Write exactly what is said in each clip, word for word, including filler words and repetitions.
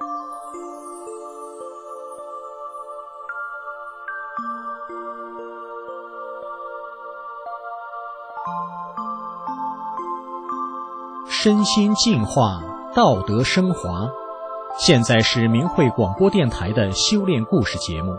身心净化，道德升华。现在是明慧广播电台的修炼故事节目。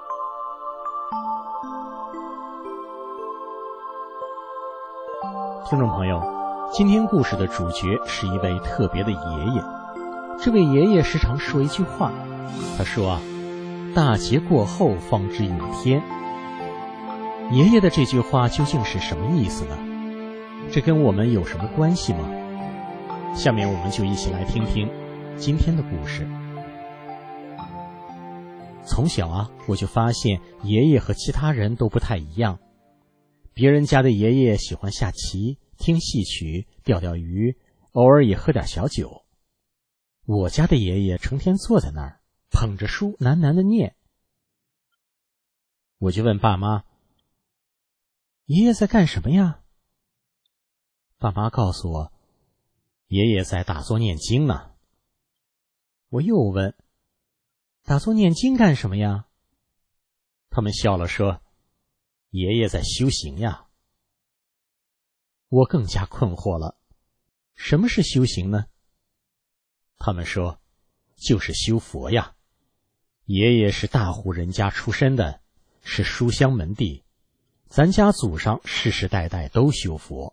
听众朋友，今天故事的主角是一位特别的爷爷。这位爷爷时常说一句话，他说啊，大劫过后方知有天。爷爷的这句话究竟是什么意思呢？这跟我们有什么关系吗？下面我们就一起来听听今天的故事。从小啊，我就发现爷爷和其他人都不太一样。别人家的爷爷喜欢下棋、听戏曲、钓钓鱼，偶尔也喝点小酒。我家的爷爷成天坐在那儿，捧着书喃喃地念。我就问爸妈，爷爷在干什么呀？爸妈告诉我，爷爷在打坐念经呢。我又问，打坐念经干什么呀？他们笑了说，爷爷在修行呀。我更加困惑了，什么是修行呢？他们说，就是修佛呀。爷爷是大户人家出身的，是书香门第，咱家祖上世世代代都修佛。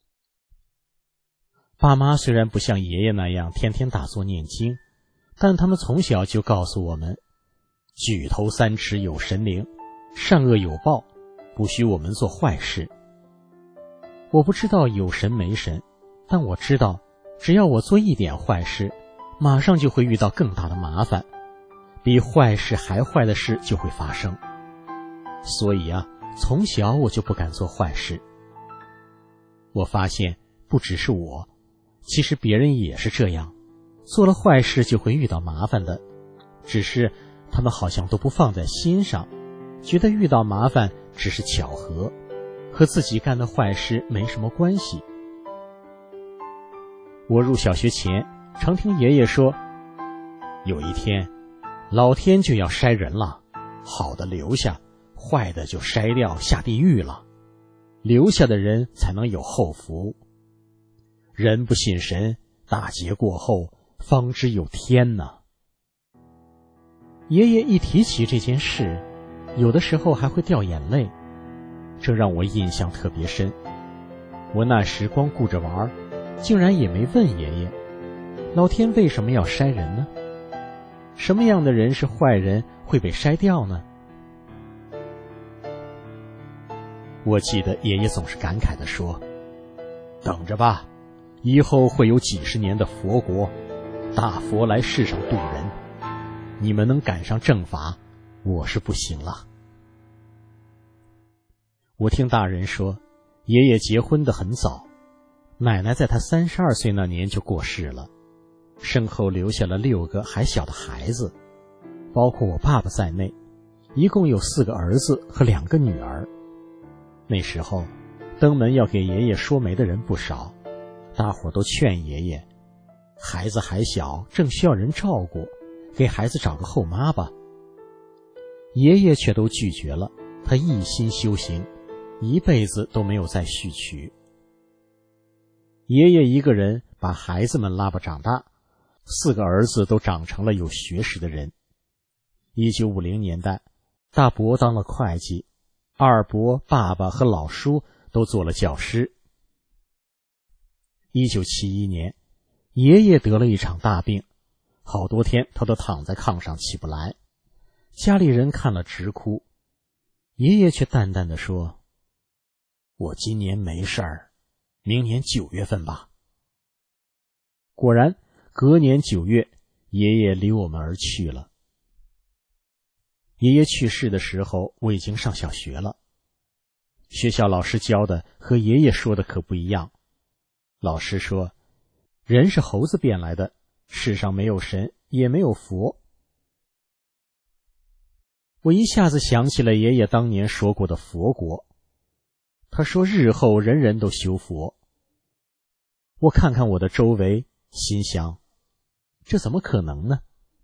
爸妈虽然不像爷爷那样天天打坐念经，但他们从小就告诉我们，举头三尺有神灵，善恶有报，不许我们做坏事。我不知道有神没神，但我知道只要我做一点坏事，马上就会遇到更大的麻烦，比坏事还坏的事就会发生。所以啊，从小我就不敢做坏事。我发现不只是我，其实别人也是这样，做了坏事就会遇到麻烦的，只是他们好像都不放在心上，觉得遇到麻烦只是巧合，和自己干的坏事没什么关系。我入小学前常听爷爷说，有一天老天就要筛人了，好的留下，坏的就筛掉下地狱了，留下的人才能有后福。人不信神，大劫过后方知有天呢。爷爷一提起这件事，有的时候还会掉眼泪，这让我印象特别深。我那时光顾着玩，竟然也没问爷爷，老天为什么要筛人呢？什么样的人是坏人，会被筛掉呢？我记得爷爷总是感慨地说，等着吧，以后会有几十年的佛国，大佛来世上度人，你们能赶上正法，我是不行了。我听大人说，爷爷结婚得很早，奶奶在他三十二岁那年就过世了，身后留下了六个还小的孩子，包括我爸爸在内，一共有四个儿子和两个女儿。那时候登门要给爷爷说媒的人不少，大伙都劝爷爷，孩子还小，正需要人照顾，给孩子找个后妈吧。爷爷却都拒绝了，他一心修行，一辈子都没有再续娶。爷爷一个人把孩子们拉拔长大，四个儿子都长成了有学识的人。一九五零年代，大伯当了会计，二伯、爸爸和老叔都做了教师。一九七一年，爷爷得了一场大病，好多天他都躺在炕上起不来，家里人看了直哭。爷爷却淡淡地说，我今年没事儿，明年九月份吧。果然，隔年九月，爷爷离我们而去了。爷爷去世的时候，我已经上小学了。学校老师教的和爷爷说的可不一样。老师说，人是猴子变来的，世上没有神，也没有佛。我一下子想起了爷爷当年说过的佛国。他说日后人人都修佛。我看看我的周围，心想，这怎么可能呢？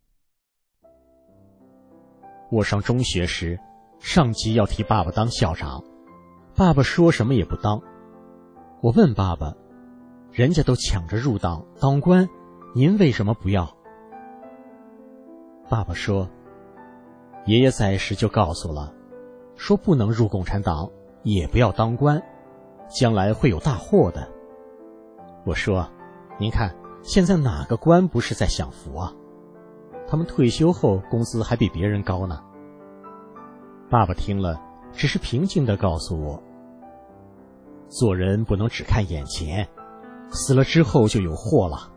我上中学时，上级要提爸爸当校长，爸爸说什么也不当。我问爸爸，人家都抢着入党当官，您为什么不要？爸爸说，爷爷在时就告诉了，说不能入共产党，也不要当官，将来会有大祸的。我说，您看现在哪个官不是在享福啊？他们退休后工资还比别人高呢。爸爸听了，只是平静地告诉我，做人不能只看眼前，死了之后就有祸了。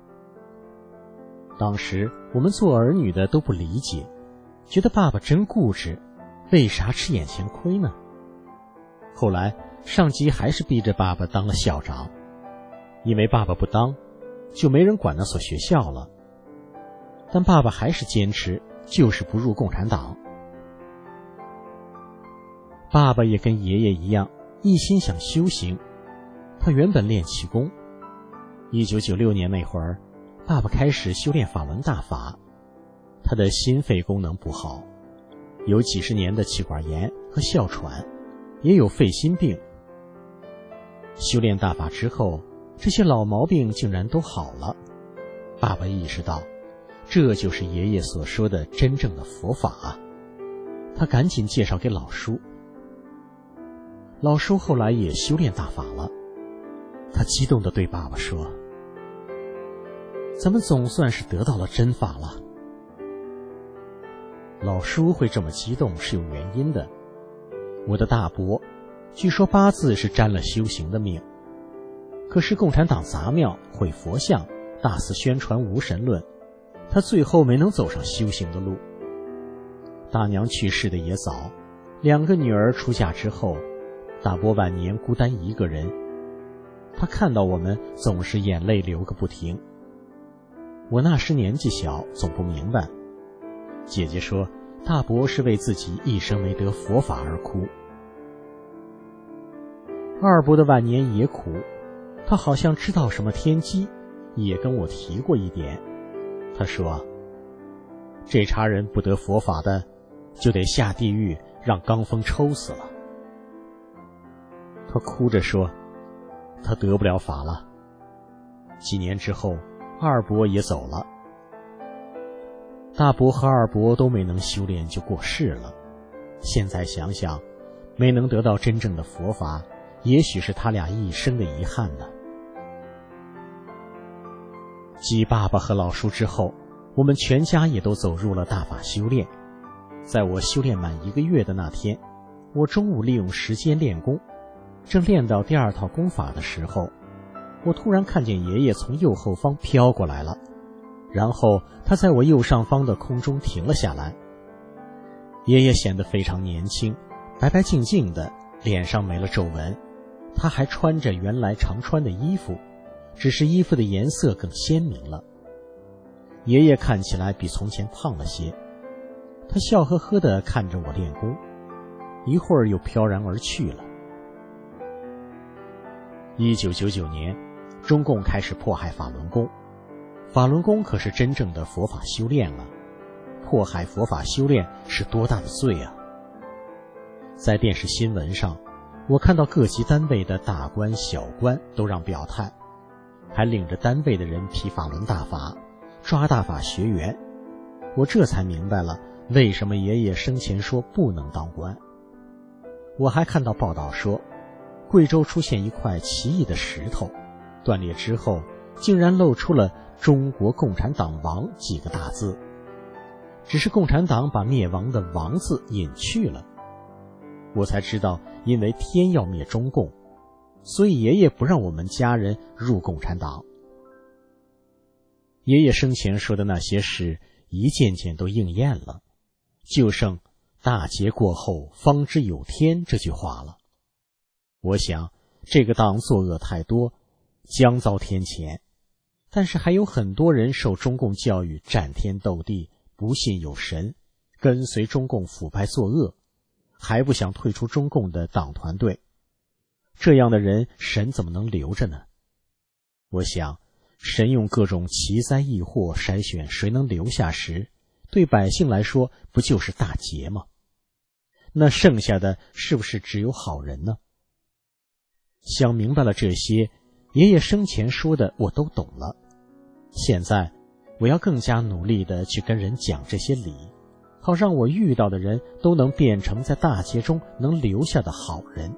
当时我们做儿女的都不理解，觉得爸爸真固执，为啥吃眼前亏呢？后来上级还是逼着爸爸当了校长，因为爸爸不当，就没人管那所学校了。但爸爸还是坚持，就是不入共产党。爸爸也跟爷爷一样，一心想修行。他原本练气功，一九九六年那会儿，爸爸开始修炼法轮大法。他的心肺功能不好，有几十年的气管炎和哮喘，也有肺心病。修炼大法之后，这些老毛病竟然都好了。爸爸意识到，这就是爷爷所说的真正的佛法啊。他赶紧介绍给老叔。老叔后来也修炼大法了，他激动地对爸爸说，咱们总算是得到了真法了。老叔会这么激动是有原因的。我的大伯据说八字是沾了修行的命，可是共产党砸庙毁佛像，大肆宣传无神论，他最后没能走上修行的路。大娘去世的也早，两个女儿出嫁之后，大伯晚年孤单一个人，他看到我们总是眼泪流个不停。我那时年纪小，总不明白。姐姐说，大伯是为自己一生没得佛法而哭。二伯的晚年也苦，他好像知道什么天机，也跟我提过一点。他说，这茬人不得佛法的，就得下地狱让罡风抽死了。他哭着说，他得不了法了。几年之后，二伯也走了。大伯和二伯都没能修炼就过世了。现在想想，没能得到真正的佛法，也许是他俩一生的遗憾呢。继爸爸和老叔之后，我们全家也都走入了大法修炼。在我修炼满一个月的那天，我中午利用时间练功，正练到第二套功法的时候，我突然看见爷爷从右后方飘过来了，然后他在我右上方的空中停了下来。爷爷显得非常年轻，白白净净的，脸上没了皱纹，他还穿着原来常穿的衣服，只是衣服的颜色更鲜明了。爷爷看起来比从前胖了些，他笑呵呵地看着我练功，一会儿又飘然而去了。一九九九年，中共开始迫害法轮功。法轮功可是真正的佛法修炼了，迫害佛法修炼是多大的罪啊！在电视新闻上，我看到各级单位的大官小官都让表态，还领着单位的人批法轮大法，抓大法学员。我这才明白了为什么爷爷生前说不能当官。我还看到报道说，贵州出现一块奇异的石头，断裂之后竟然露出了中国共产党亡几个大字，只是共产党把灭亡的亡字隐去了。我才知道，因为天要灭中共，所以爷爷不让我们家人入共产党。爷爷生前说的那些事一件件都应验了，就剩大劫过后方知有天这句话了。我想这个党作恶太多，将遭天谴，但是还有很多人受中共教育战天斗地，不信有神，跟随中共腐败作恶，还不想退出中共的党团队。这样的人神怎么能留着呢？我想神用各种奇灾异祸筛选谁能留下时， 对百姓来说不就是大劫吗？那剩下的是不是只有好人呢？想明白了这些，爷爷生前说的我都懂了。现在我要更加努力地去跟人讲这些理，好让我遇到的人都能变成在大劫中能留下的好人。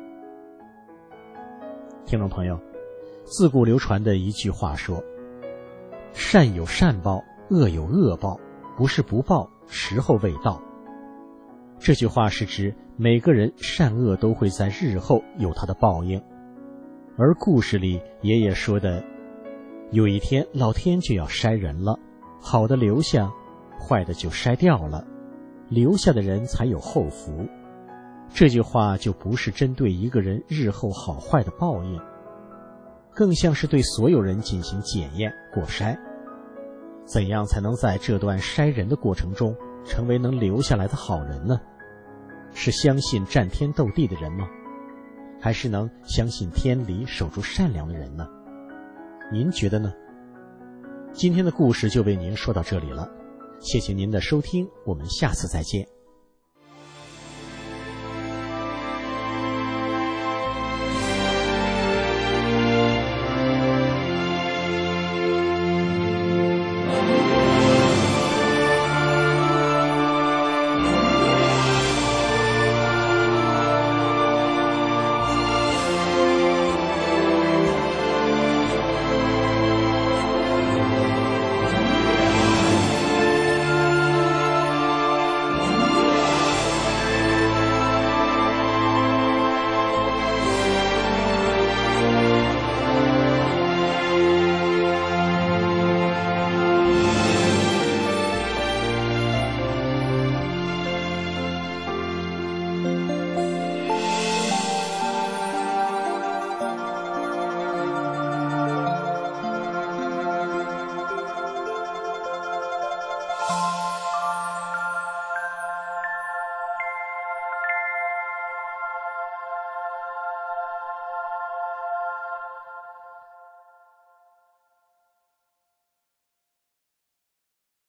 听众朋友，自古流传的一句话说，善有善报，恶有恶报，不是不报，时候未到。这句话是指每个人善恶都会在日后有他的报应。而故事里爷爷说的，有一天老天就要筛人了，好的留下，坏的就筛掉了，留下的人才有后福。这句话就不是针对一个人日后好坏的报应，更像是对所有人进行检验过筛。怎样才能在这段筛人的过程中成为能留下来的好人呢？是相信战天斗地的人吗？还是能相信天理守住善良的人呢？您觉得呢？今天的故事就为您说到这里了，谢谢您的收听，我们下次再见。